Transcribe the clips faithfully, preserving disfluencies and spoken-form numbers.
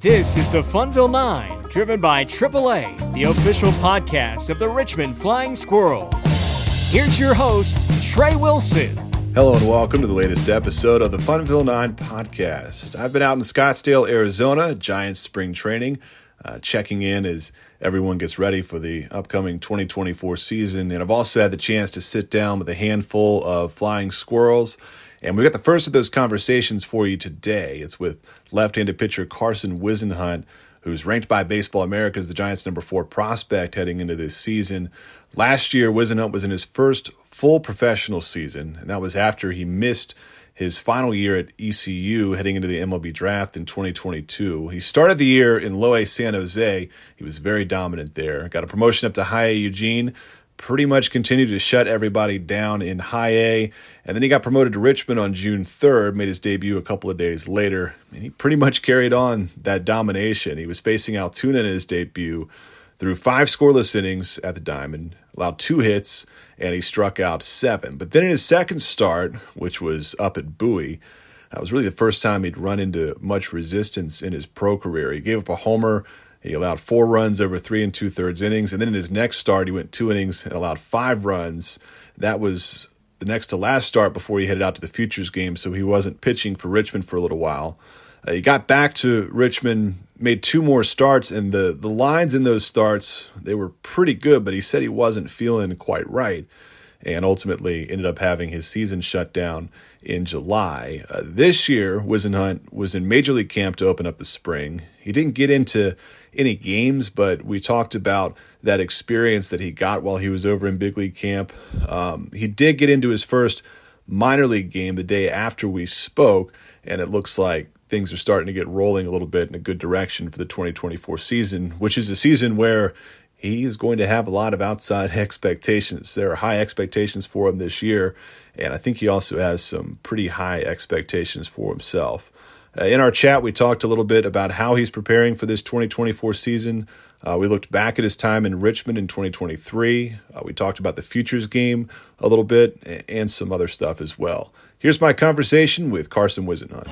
This is the Funville Nine, driven by triple A, the official podcast of the Richmond Flying Squirrels. Here's your host, Trey Wilson. Hello and welcome to the latest episode of the Funville Nine podcast. I've been out in Scottsdale, Arizona, Giants spring training, uh, checking in as everyone gets ready for the upcoming twenty twenty-four season. And I've also had the chance to sit down with a handful of flying squirrels. And we got the first of those conversations for you today. It's with left-handed pitcher Carson Whisenhunt, who's ranked by Baseball America as the Giants' number four prospect heading into this season. Last year, Whisenhunt was in his first full professional season, and that was after he missed his final year at E C U heading into the M L B draft in twenty twenty-two. He started the year in Low A San Jose. He was very dominant there. Got a promotion up to High A Eugene. Pretty much continued to shut everybody down in High A. And then he got promoted to Richmond on June third, made his debut a couple of days later. And he pretty much carried on that domination. He was facing Altoona in his debut, threw five scoreless innings at the Diamond, allowed two hits, and he struck out seven. But then in his second start, which was up at Bowie, that was really the first time he'd run into much resistance in his pro career. He gave up a homer. He allowed four runs over three and two-thirds innings. And then in his next start, he went two innings and allowed five runs. That was the next to last start before he headed out to the Futures game, so he wasn't pitching for Richmond for a little while. Uh, he got back to Richmond, made two more starts, and the, the lines in those starts, they were pretty good, but he said he wasn't feeling quite right, and ultimately ended up having his season shut down in July. Uh, this year, Whisenhunt was in Major League Camp to open up the spring. He didn't get into any games, but we talked about that experience that he got while he was over in Big League Camp. Um, he did get into his first minor league game the day after we spoke, and it looks like things are starting to get rolling a little bit in a good direction for the twenty twenty-four season, which is a season where he is going to have a lot of outside expectations. There are high expectations for him this year, and I think he also has some pretty high expectations for himself. Uh, in our chat, we talked a little bit about how he's preparing for this twenty twenty-four season. Uh, we looked back at his time in Richmond in twenty twenty-three. Uh, we talked about the Futures game a little bit and some other stuff as well. Here's my conversation with Carson Whisenhunt.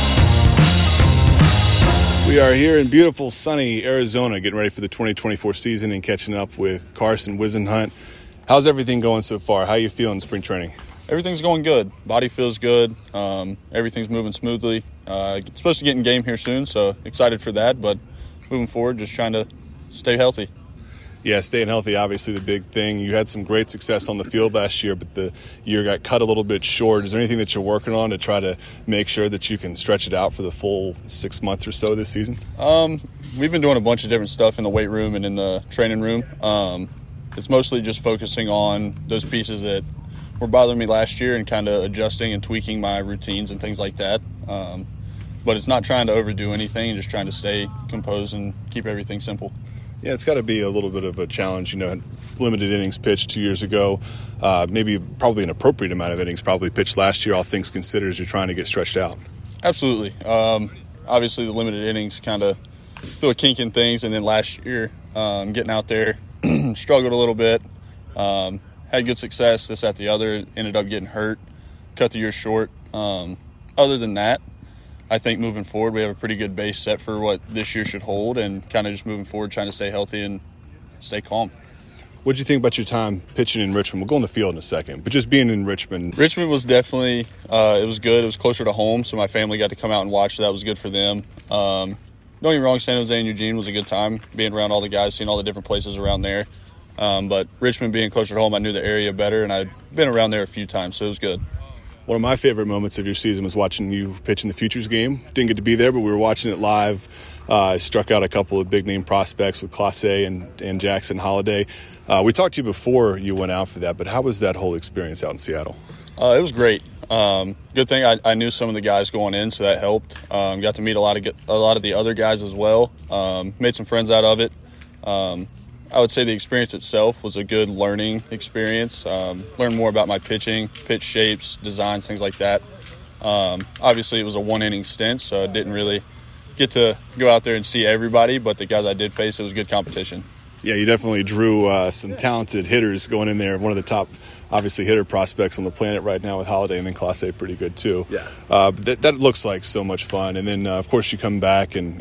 We are here in beautiful, sunny Arizona, getting ready for the twenty twenty-four season and catching up with Carson Whisenhunt. How's everything going so far? How are you feeling in spring training? Everything's going good. Body feels good. Um, everything's moving smoothly. Uh, supposed to get in game here soon, so excited for that. But moving forward, just trying to stay healthy. Yeah, staying healthy, obviously the big thing. You had some great success on the field last year, but the year got cut a little bit short. Is there anything that you're working on to try to make sure that you can stretch it out for the full six months or so this season? Um, we've been doing a bunch of different stuff in the weight room and in the training room. Um, it's mostly just focusing on those pieces that were bothering me last year and kind of adjusting and tweaking my routines and things like that. Um, but it's not trying to overdo anything, just trying to stay composed and keep everything simple. Yeah, it's got to be a little bit of a challenge. You know, limited innings pitched two years ago, uh, maybe probably an appropriate amount of innings probably pitched last year, all things considered, as you're trying to get stretched out. Absolutely. Um, obviously, the limited innings kind of threw a kink in things, and then last year, um, getting out there, struggled a little bit. Um, had good success, this, that, the other, ended up getting hurt, cut the year short. Um, other than that, I think moving forward, we have a pretty good base set for what this year should hold, and kind of just moving forward, trying to stay healthy and stay calm. What did you think about your time pitching in Richmond? We'll go on the field in a second, but just being in Richmond. Richmond was definitely, uh, it was good. It was closer to home, so my family got to come out and watch, so that was good for them. Um, don't get me wrong, San Jose and Eugene was a good time, being around all the guys, seeing all the different places around there. Um, but Richmond being closer to home, I knew the area better, and I'd been around there a few times, so it was good. One of my favorite moments of your season was watching you pitch in the Futures game. Didn't get to be there, but we were watching it live. Uh, I struck out a couple of big-name prospects with Clase and, and Jackson Holiday. Uh, we talked to you before you went out for that, but how was that whole experience out in Seattle? Uh, it was great. Um, good thing I, I knew some of the guys going in, so that helped. Um, got to meet a lot of a lot of the other guys as well. Um, made some friends out of it. Um, I would say the experience itself was a good learning experience. Um, learned more about my pitching, pitch shapes, designs, things like that. Um, obviously, it was a one-inning stint, so I didn't really get to go out there and see everybody, but the guys I did face, it was good competition. Yeah, you definitely drew uh, some talented hitters going in there. One of the top, obviously, hitter prospects on the planet right now with Holiday, and then Clase pretty good too. Yeah. Uh, that, that looks like so much fun. And then, uh, of course, you come back and, and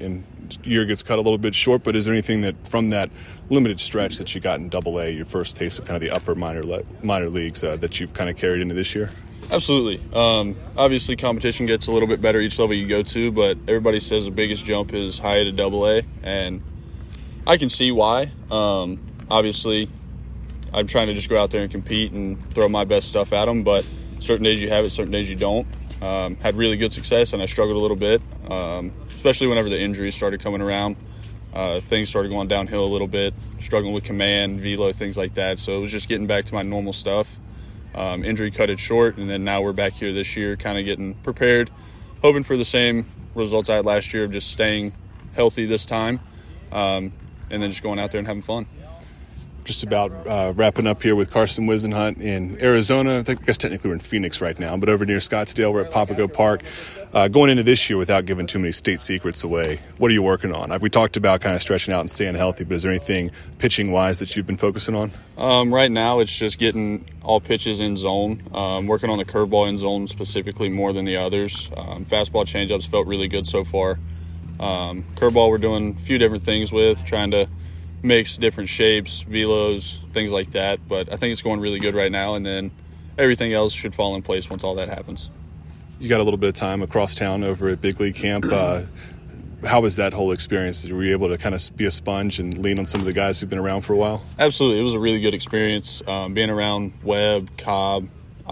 year gets cut a little bit short, but is there anything that from that limited stretch that you got in Double A, your first taste of kind of the upper minor le- minor leagues, uh, that you've kind of carried into this year? Absolutely. Um, obviously, competition gets a little bit better each level you go to, but everybody says the biggest jump is high to Double A, and I can see why. Um, obviously, I'm trying to just go out there and compete and throw my best stuff at them, but certain days you have it, certain days you don't. Um, had really good success, and I struggled a little bit, um, especially whenever the injuries started coming around. Uh, things started going downhill a little bit, struggling with command, velo, things like that. So it was just getting back to my normal stuff. Um, injury cut it short, and then now we're back here this year kind of getting prepared, hoping for the same results I had last year of just staying healthy this time, um, and then just going out there and having fun. Just about uh, wrapping up here with Carson Whisenhunt in Arizona. I think, I guess technically we're in Phoenix right now, but over near Scottsdale, we're at Papago Park. Uh, going into this year without giving too many state secrets away, what are you working on? We talked about kind of stretching out and staying healthy, but is there anything pitching-wise that you've been focusing on? Um, right now, it's just getting all pitches in zone, um, working on the curveball in zone specifically more than the others. Um, fastball changeups felt really good so far. Um, curveball we're doing a few different things with, trying to mix different shapes, velos, things like that. But I think it's going really good right now, and then everything else should fall in place once all that happens. You got a little bit of time across town over at Big League Camp. Uh, how was that whole experience? Were you able to kind of be a sponge and lean on some of the guys who've been around for a while? Absolutely. It was a really good experience. Um, being around Webb, Cobb,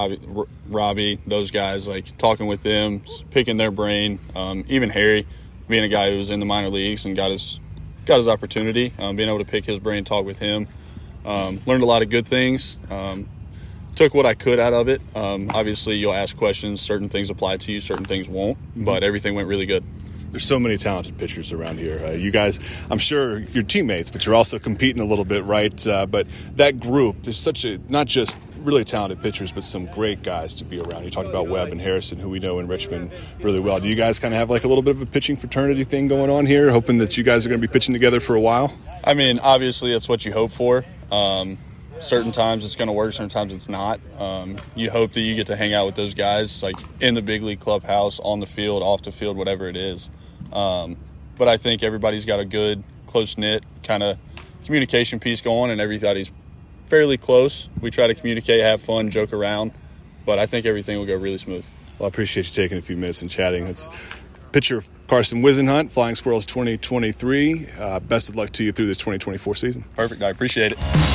Robbie, those guys, like talking with them, picking their brain. Um, even Harry, being a guy who was in the minor leagues and got his got his opportunity, um, being able to pick his brain, talk with him. Um, learned a lot of good things. Um, took what I could out of it. Um, obviously, you'll ask questions. Certain things apply to you, certain things won't. Mm-hmm. But everything went really good. There's so many talented pitchers around here. Uh, you guys, I'm sure you're teammates, but you're also competing a little bit, right? Uh, but that group, there's such a, not just really talented pitchers, but some great guys to be around. You talked about Webb and Harrison, who we know in Richmond really well. Do you guys kind of have like a little bit of a pitching fraternity thing going on here, hoping that you guys are going to be pitching together for a while? I mean, obviously that's what you hope for. Um, certain times it's going to work, certain times it's not. Um, you hope that you get to hang out with those guys, like in the big league clubhouse, on the field, off the field, whatever it is. Um, but I think everybody's got a good, close-knit kind of communication piece going, and everybody's fairly close. We try to communicate, have fun, joke around, but I think everything will go really smooth. Well, I appreciate you taking a few minutes and chatting. It's pitcher Carson Whisenhunt, Flying Squirrels twenty twenty-three. Uh, best of luck to you through this twenty twenty-four season. Perfect. I appreciate it.